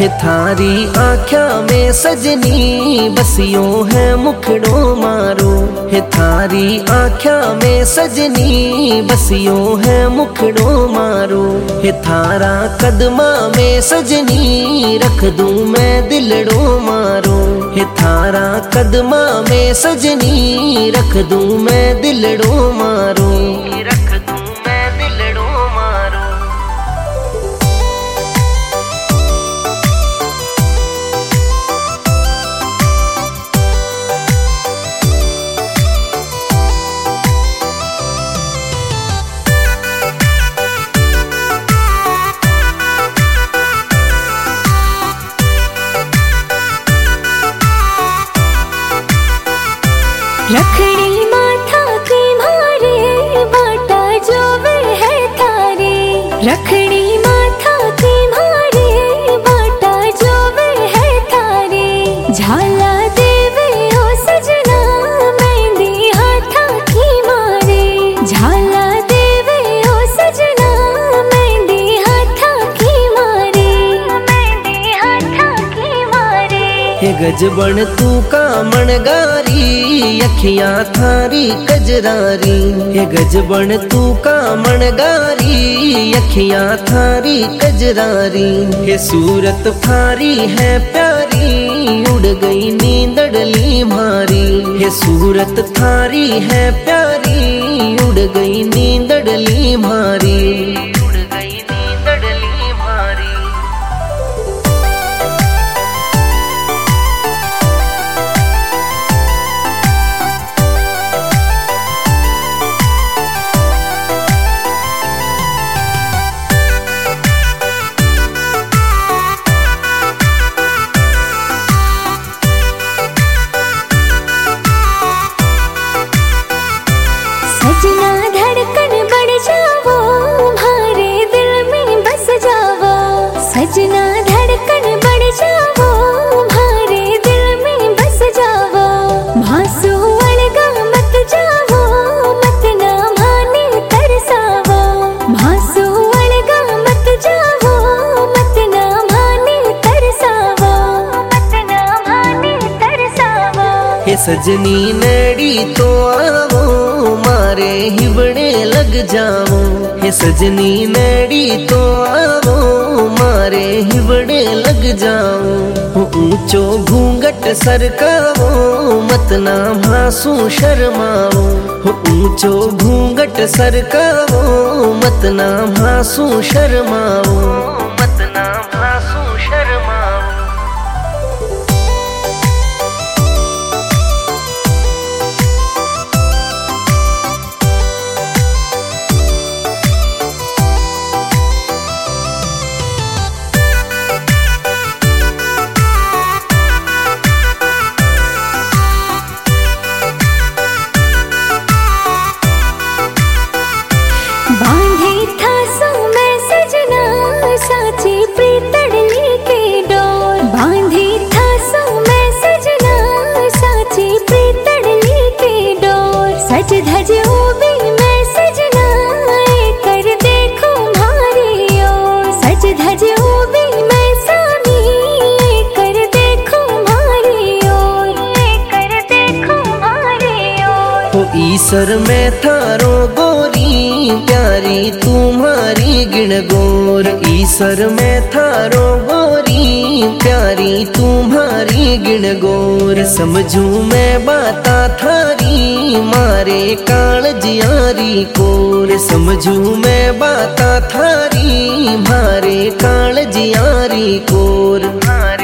हे थारी आँख्या में सजनी बसियो है मुखड़ो मारो। हे थारी आँख्या में सजनी बसियो है मुखड़ो मारो। हे थारा कदमा में सजनी रख दूं मैं दिलड़ो मारो। हे थारा कदमा में सजनी रख दूं मैं दिलड़ो मारो। रख दूं मैं दिलड़ो मारो। रखड़ी माथा की मारे बाटा जो वे है थारे। रखड़ी माथा की मारे बाटा जो वे है थारे। झाला देवे ओ सजना मेहंदी हाथा की मारे। झाला देवे ओ सजना मेहंदी हाथा की मारे। मेहंदी हाथा की मारे। हे गजबन तू का मणगारी अखियां थारी कजरारी। हे गजबन तू का मणगारी अखियां थारी कजरारी। हे सूरत थारी है प्यारी उड़ गई नींदड़ली मारी। हे सूरत थारी है प्यारी उड़ गई नींदड़ली मारी। उड़ गई नींदड़ली मारी। सजना धड़कन बढ़ जावो म्हारे दिल में बस जावो। सजना धड़कन बढ़ जावो म्हारे दिल में बस जावो। भांसू अलगा मत जावो मत ना माने तरसावो। भांसू अलगा मत जावो मत ना माने तरसावो। मत ना माने तरसावो। हे सजनी नड़ी तो आवो मारे हिवड़े लग जाओ। हे सजनी नड़ी तो आवो मारे हिवड़े लग जाओ। ऊंचो घूंघट सरकावो मत ना भांसू शर्माओ। ऊंचो घूंघट सरकावो मत ना भांसू शर्माओ। मत ना भांसू शर्माओ। बांधे था सो मैं सजना साची प्रीतड़ली की डोर। बांधे था सो मैं सजना साची प्रीतड़ली की डोर। सज धज उबी मैं सजना कर देखो म्हारी ओर। सज धज उबी मैं सामी कर देखो म्हारी ओर। कर देखो म्हारी ओर। ईसर में थारो गोरी प्यारी तुम्हारी गिणगोर। ईसर में थारो गोरी प्यारी तुम्हारी गिणगोर। समझू मैं बाता थारी मारे कालजियारी कोर। समझू मैं बाता थारी मारे कालजियारी कोर।